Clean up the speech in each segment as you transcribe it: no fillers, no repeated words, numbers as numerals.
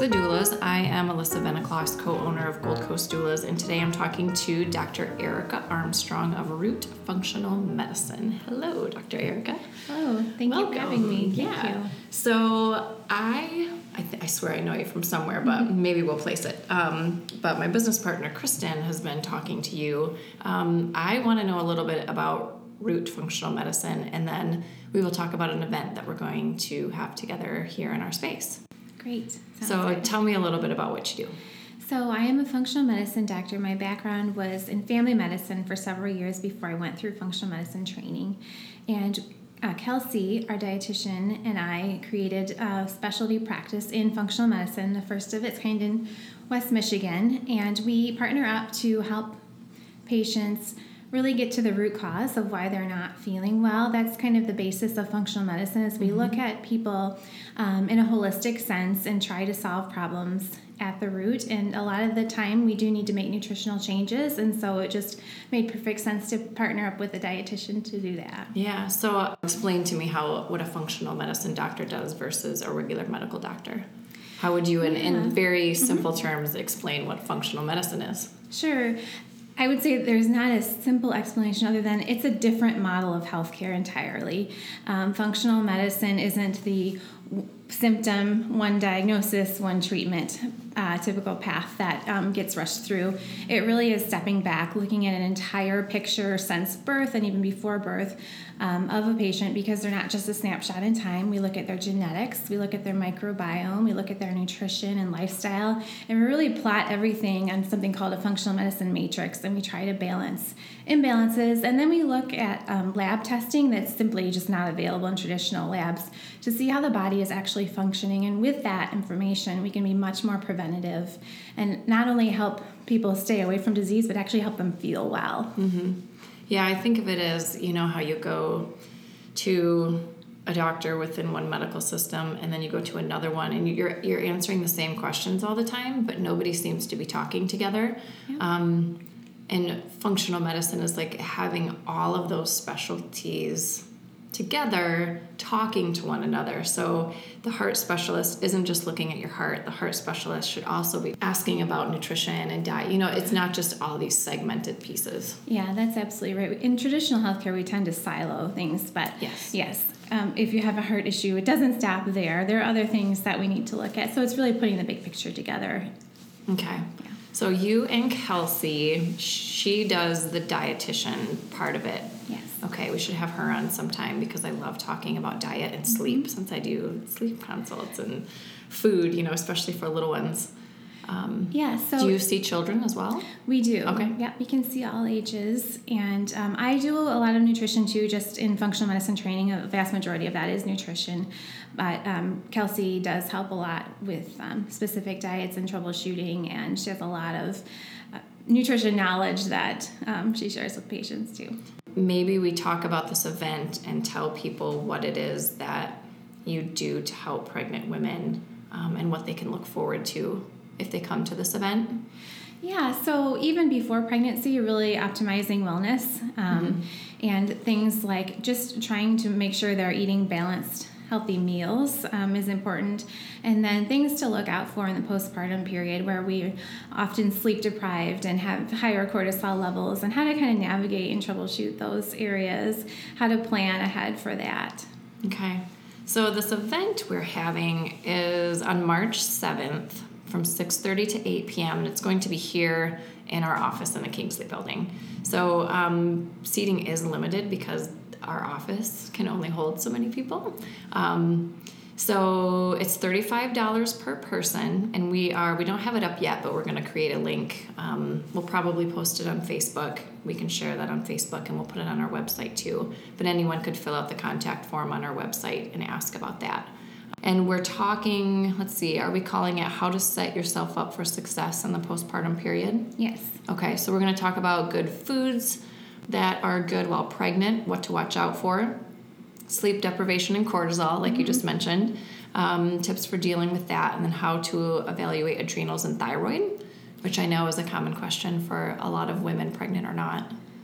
the Doulas. I am Alyssa Venicloss, co-owner of Gold Coast Doulas, and today I'm talking to Dr. Erica Armstrong of Root Functional Medicine. Hello, Dr. Erica. Oh, thank you for having me. Thank you. So I swear I know you from somewhere, but maybe we'll place it. But my business partner, Kristen, has been talking to you. I want to know a little bit about Root Functional Medicine, and then we will talk about an event that we're going to have together here in our space. Great. So good. Tell me a little bit about what you do. So I am a functional medicine doctor. My background was in family medicine for several years before I went through functional medicine training. And Kelsey, our dietitian, and I created a specialty practice in functional medicine, the first of its kind in West Michigan. And we partner up to help patients really get to the root cause of why they're not feeling well. That's kind of the basis of functional medicine, is we look at people in a holistic sense and try to solve problems at the root. And a lot of the time we do need to make nutritional changes, and so it just made perfect sense to partner up with a dietitian to do that. Yeah, so explain to me what a functional medicine doctor does versus a regular medical doctor. How would you, in very simple terms, explain what functional medicine is? Sure. I would say there's not a simple explanation other than it's a different model of healthcare entirely. Functional medicine isn't the symptom, one diagnosis, one treatment, typical path that gets rushed through. It really is stepping back, looking at an entire picture since birth and even before birth of a patient, because they're not just a snapshot in time. We look at their genetics, we look at their microbiome, we look at their nutrition and lifestyle, and we really plot everything on something called a functional medicine matrix, and we try to balance imbalances. And then we look at lab testing that's simply just not available in traditional labs to see how the body is actually functioning. And with that information, we can be much more preventative and not only help people stay away from disease, but actually help them feel well. Mm-hmm. Yeah, I think of it as, how you go to a doctor within one medical system and then you go to another one and you're answering the same questions all the time, but nobody seems to be talking together. Yeah. And functional medicine is like having all of those specialties together, talking to one another. So the heart specialist isn't just looking at your heart. The heart specialist should also be asking about nutrition and diet. It's not just all these segmented pieces. Yeah, that's absolutely right. In traditional healthcare, we tend to silo things, but yes. If you have a heart issue, it doesn't stop there. There are other things that we need to look at. So it's really putting the big picture together. Okay. Yeah. So you and Kelsey, she does the dietitian part of it. Yes. Okay, we should have her on sometime because I love talking about diet and sleep, since I do sleep consults and food, especially for little ones. So do you see children as well? We do. Okay. Yeah, we can see all ages. And I do a lot of nutrition too, just in functional medicine training. A vast majority of that is nutrition. But Kelsey does help a lot with specific diets and troubleshooting, and she has a lot of nutrition knowledge that she shares with patients too. Maybe we talk about this event and tell people what it is that you do to help pregnant women and what they can look forward to if they come to this event. Yeah, so even before pregnancy, you're really optimizing wellness and things like just trying to make sure they're eating balanced, healthy meals is important. And then things to look out for in the postpartum period, where we're often sleep deprived and have higher cortisol levels, and how to kind of navigate and troubleshoot those areas, how to plan ahead for that. Okay. So this event we're having is on March 7th from 6:30 to 8 p.m. and it's going to be here in our office in the Kingsley building. So seating is limited because our office can only hold so many people. So it's $35 per person, and we don't have it up yet, but we're going to create a link. We'll probably post it on Facebook. We can share that on Facebook, and we'll put it on our website too. But anyone could fill out the contact form on our website and ask about that. And we're talking, are we calling it how to set yourself up for success in the postpartum period? Yes. Okay, so we're going to talk about good foods that are good while pregnant, what to watch out for, sleep deprivation and cortisol, like you just mentioned, tips for dealing with that, and then how to evaluate adrenals and thyroid, which I know is a common question for a lot of women, pregnant or not.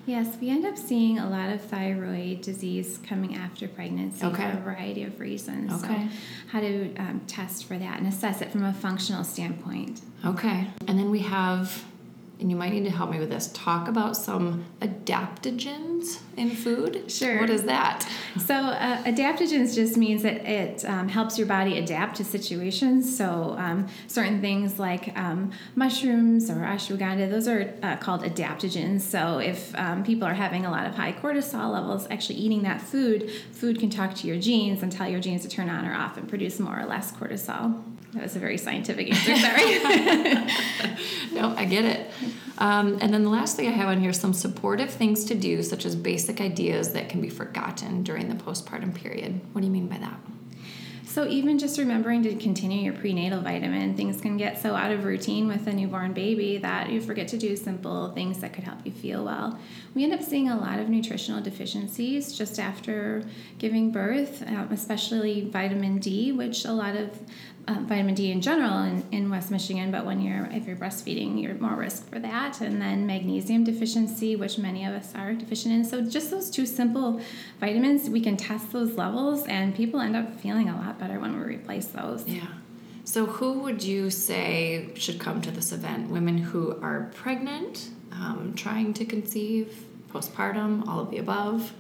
Yes, we end up seeing a lot of thyroid disease coming after pregnancy for a variety of reasons. Okay. So how to test for that and assess it from a functional standpoint. Okay. And then we have, and you might need to help me with this, talk about some adaptogens in food. Sure. What is that? So adaptogens just means that it helps your body adapt to situations. So certain things like mushrooms or ashwagandha, those are called adaptogens. So if people are having a lot of high cortisol levels, actually eating that food can talk to your genes and tell your genes to turn on or off and produce more or less cortisol. That was a very scientific answer, sorry. No, I get it. And then the last thing I have on here is some supportive things to do, such as basic ideas that can be forgotten during the postpartum period. What do you mean by that? So even just remembering to continue your prenatal vitamin, things can get so out of routine with a newborn baby that you forget to do simple things that could help you feel well. We end up seeing a lot of nutritional deficiencies just after giving birth, especially vitamin D, which a lot of vitamin D in general in West Michigan, but if you're breastfeeding, you're more risk for that. And then magnesium deficiency, which many of us are deficient in. So just those two simple vitamins, we can test those levels, and people end up feeling a lot better when we replace those. Yeah. So who would you say should come to this event? Women who are pregnant, trying to conceive, postpartum, all of the above?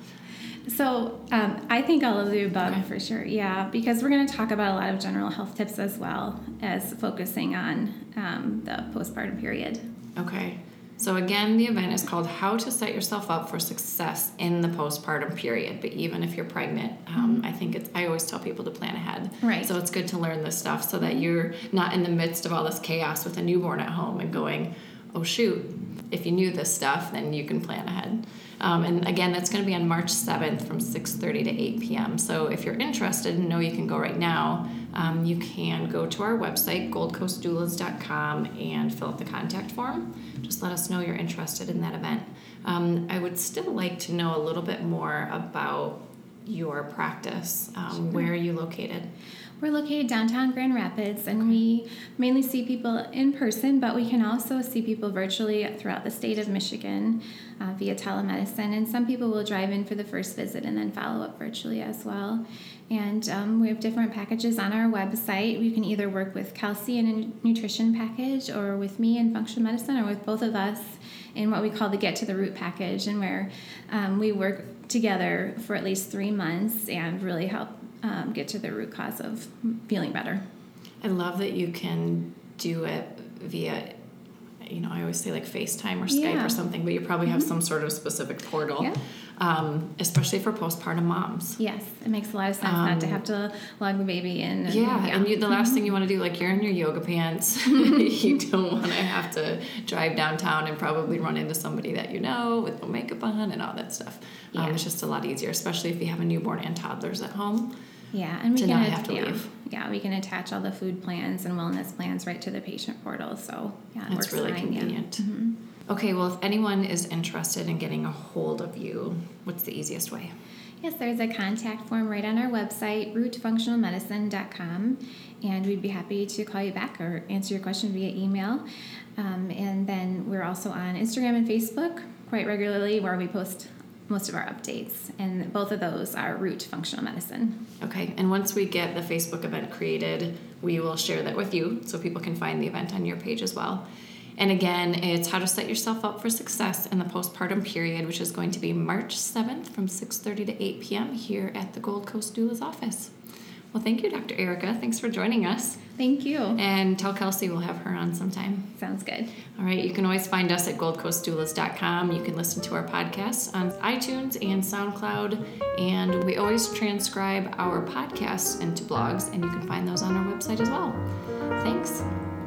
So I think all of the above for sure, yeah, because we're going to talk about a lot of general health tips as well as focusing on the postpartum period. Okay. So again, the event is called How to Set Yourself Up for Success in the Postpartum Period. But even if you're pregnant, I always tell people to plan ahead. Right. So it's good to learn this stuff so that you're not in the midst of all this chaos with a newborn at home and going, oh shoot, if you knew this stuff, then you can plan ahead. And again, that's going to be on March 7th from 6:30 to 8 p.m. So if you're interested and know you can go right now, you can go to our website, goldcoastdoulas.com, and fill out the contact form. Just let us know you're interested in that event. I would still like to know a little bit more about your practice. Sure. Where are you located? We're located downtown Grand Rapids, and we mainly see people in person, but we can also see people virtually throughout the state of Michigan via telemedicine. And some people will drive in for the first visit and then follow up virtually as well. And we have different packages on our website. You can either work with Kelsey in a nutrition package, or with me in functional medicine, or with both of us in what we call the Get to the Root package, and where we work together for at least 3 months and really help get to the root cause of feeling better. I love that you can do it via, I always say like FaceTime or Skype or something, but you probably have some sort of specific portal, especially for postpartum moms. Yes, it makes a lot of sense not to have to log the baby in. And the last thing you want to do, like you're in your yoga pants, you don't want to have to drive downtown and probably run into somebody that you know with no makeup on and all that stuff. It's just a lot easier, especially if you have a newborn and toddlers at home. Yeah, and we can not have to leave. Yeah, we can attach all the food plans and wellness plans right to the patient portal. So it works really fine, convenient. Yeah. Mm-hmm. Okay, well, if anyone is interested in getting a hold of you, what's the easiest way? Yes, there's a contact form right on our website, rootfunctionalmedicine.com, and we'd be happy to call you back or answer your question via email. And then we're also on Instagram and Facebook quite regularly, where we post most of our updates, and both of those are Root Functional Medicine. Okay, and once we get the Facebook event created, we will share that with you so people can find the event on your page as well. And again, it's How to Set Yourself Up for Success in the Postpartum Period, which is going to be March 7th from 6:30 to 8 p.m. here at the Gold Coast Doulas office. Well, thank you, Dr. Erica. Thanks for joining us. Thank you. And tell Kelsey we'll have her on sometime. Sounds good. All right, you can always find us at goldcoastdoulas.com. You can listen to our podcasts on iTunes and SoundCloud, and we always transcribe our podcasts into blogs, and you can find those on our website as well. Thanks.